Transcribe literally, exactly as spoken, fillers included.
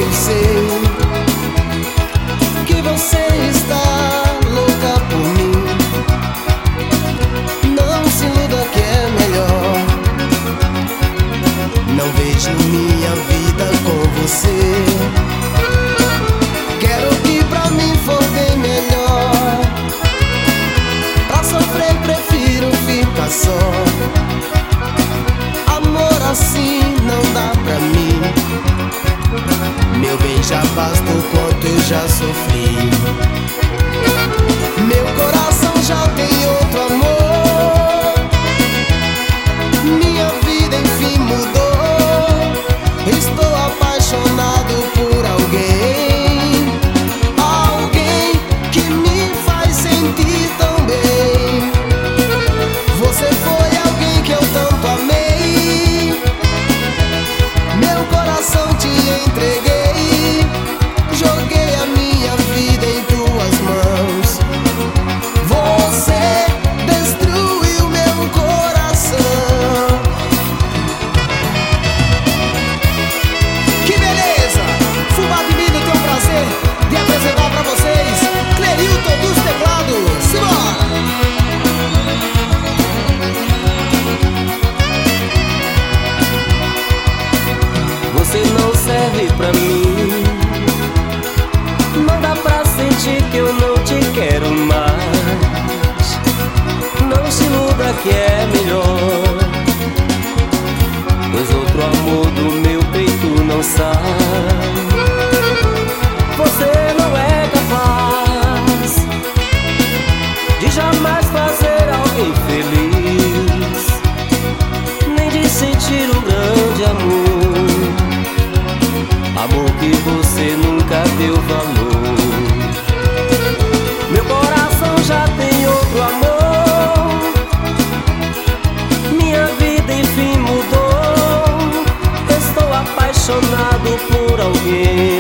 eu sei que você está louca por mim. Não se iluda que é melhor. Não vejo minha vida com você. Quero que pra mim for bem melhor. Pra sofrer prefiro ficar só. Amor assim não dá pra mim. Meu bem, já basta o quanto eu já sofri. Meu coração já tem outro amor. Minha vida enfim mudou. Estou apaixonado por alguém. Alguém que me faz sentir tão bem. Você foi alguém que eu tanto amei. Meu coração te entreguei. Joguei a minha vida em tuas mãos. Você destruiu meu coração. Que beleza! Fubá de Milho tem o prazer de apresentar pra vocês Clerilton dos teclados. Simbora! Você não serve pra mim. Não dá pra sentir que eu não te quero mais. Não se iluda que é melhor, pois outro amor do meu peito não sai. Você não é capaz de jamais fazer alguém feliz, nem de sentir um grande amor, amor que você nunca deu valor. Meu coração já tem outro amor. Minha vida enfim mudou. Estou apaixonado por alguém.